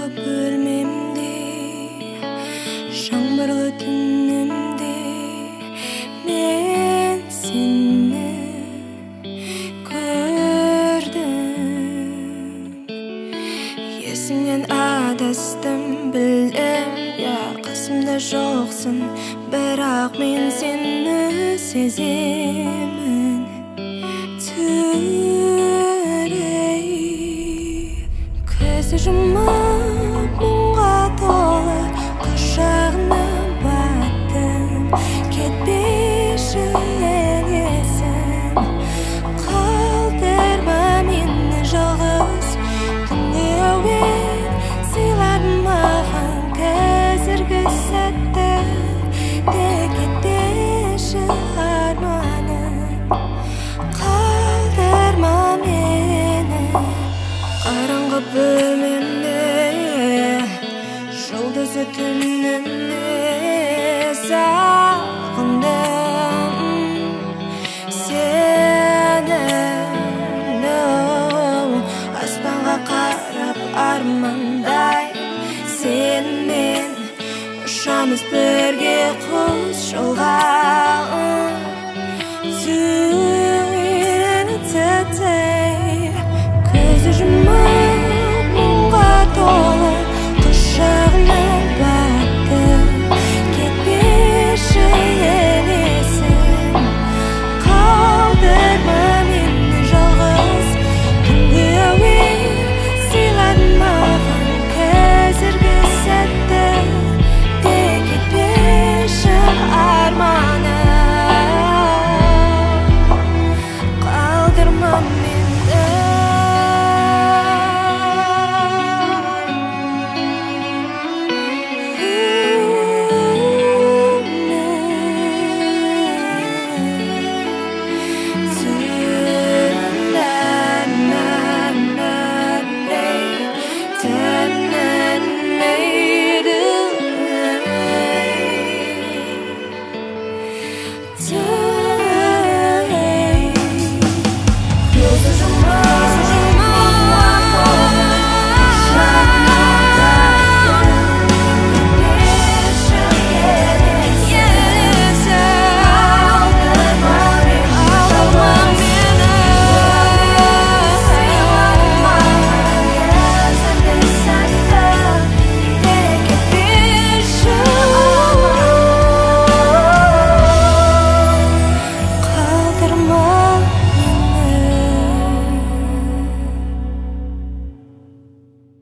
bölmemde, жаңбырлы түнімде мен сені көрдім. Есімнен адастым, білем, қасымда жоқсың, бірақ мен сені сеземін. Көзді жұмып мұңға толы құшағына баттым, кетпеші есім, қалдырма мені жалғыз. Түнеуен сыйладың маған қазіргі сәтті, тек кетпеші арманым, қалдырма мені. Қараңғы бөлмемде, жұлдызы түнімде сағындым сені. Аспанға қарап армандай, сенімен ұшамыз бірге құс жолға.